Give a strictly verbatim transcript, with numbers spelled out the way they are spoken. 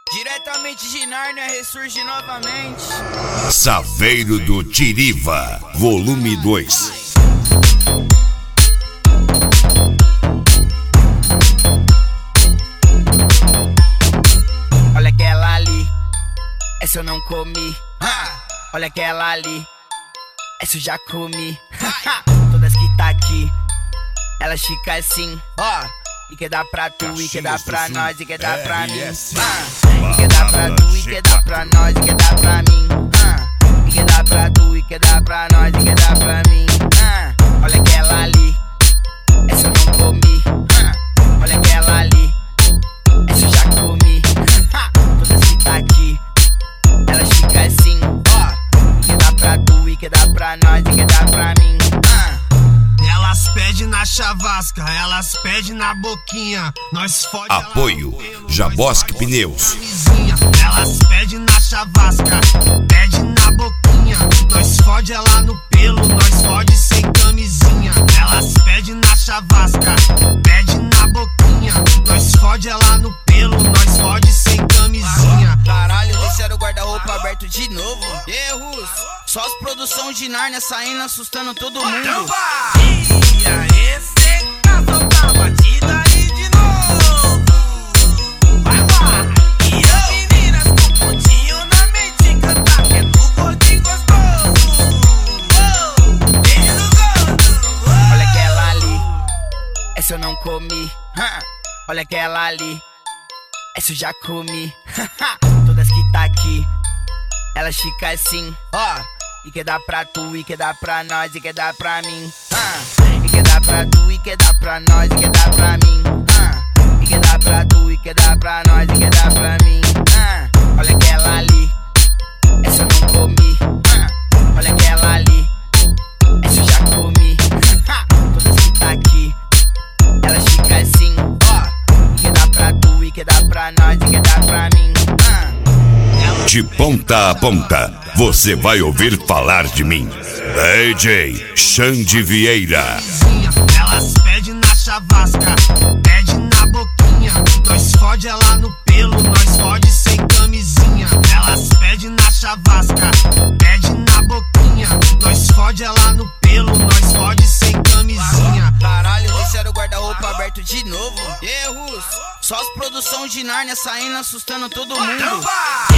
Diretamente de Nárnia ressurge novamente. Saveiro do Tiriva, volume dois. Olha aquela ali, essa eu não comi. Olha aquela ali, essa eu já comi. Todas que tá aqui, elas ficam assim, ó. E que dá pra tu, e que dá pra nós, e que dá pra mim. E que dá pra tu, e que dá pra nós, e que dá pra mim. E que dá pra tu, e que dá pra nós, e que dá pra mim. Olha aquela ali, essa eu não comi. Olha aquela ali, essa eu já comi. Todas que tá aqui, elas ficam assim, ó. E que dá pra tu, e que dá pra nós, e que dá pra mim. Elas pedem na chavasca, elas pedem na boquinha. Nós fode Apoio Jabosque Pneus. Elas pedem na chavasca, pede na boquinha. Nós fode ela no pelo, nós fode sem camisinha. Elas pedem na chavasca, pede na boquinha. Nós fode ela no pelo, nós fode sem camisinha. Caralho, deixaram o guarda-roupa aberto de novo. Erros, só as produções de Nárnia saindo assustando todo mundo. Ia ressecar, solta a batida aí de novo. Vai lá, e as meninas com pontinho na mente cantar que é do gordinho gostoso. Beijo no gordo. Olha aquela ali, essa eu não comi. Olha aquela ali, essa eu já comi. Todas que tá aqui, elas ficam assim, ó. E que dá pra tu, e que dá pra nós, e que dá pra mim. E que dá pra tu, e que dá pra nós, e que dá pra mim. E que dá pra tu, e que dá pra nós, e que dá pra mim. Olha aquela ali, essa eu não comi. Olha aquela ali, essa eu já comi. Todas que tá aqui, elas ficam assim, ó. E que dá pra tu, e que dá pra nós, e que dá pra mim. De ponta a ponta, você vai ouvir falar de mim. D J Xande Vieira. Elas pedem na chavasca, pede na boquinha. Nós fode ela no pelo, nós fode sem camisinha. Elas pedem na chavasca, pede na boquinha. Nós fode ela no pelo, nós fode sem camisinha. Caralho, deixaram o guarda-roupa aberto de novo. Erros, só as produções de Nárnia saindo assustando todo mundo.